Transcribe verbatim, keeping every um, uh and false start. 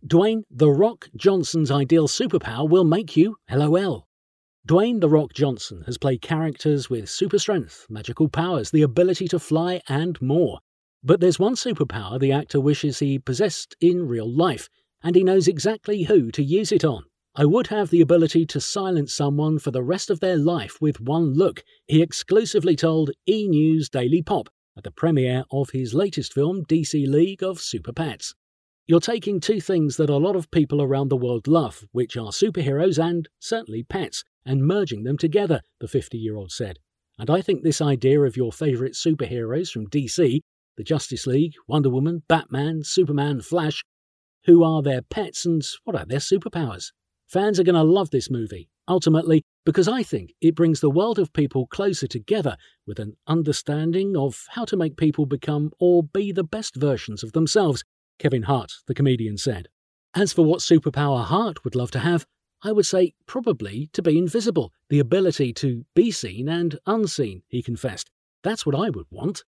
Dwayne "The Rock" Johnson's ideal superpower will make you LOL. Dwayne "The Rock" Johnson has played characters with super strength, magical powers, the ability to fly, and more. But there's one superpower the actor wishes he possessed in real life, and he knows exactly who to use it on. "I would have the ability to silence someone for the rest of their life with one look," he exclusively told E! News Daily Pop at the premiere of his latest film, D C League of Super Pets. "You're taking two things that a lot of people around the world love, which are superheroes and, certainly, pets, and merging them together," the fifty-year-old said. "And I think this idea of your favourite superheroes from D C, the Justice League, Wonder Woman, Batman, Superman, Flash, who are their pets and what are their superpowers? Fans are going to love this movie, ultimately, because I think it brings the world of people closer together with an understanding of how to make people become or be the best versions of themselves," Kevin Hart, the comedian, said. "As for what superpower Hart would love to have, I would say probably to be invisible, the ability to be seen and unseen," he confessed. "That's what I would want."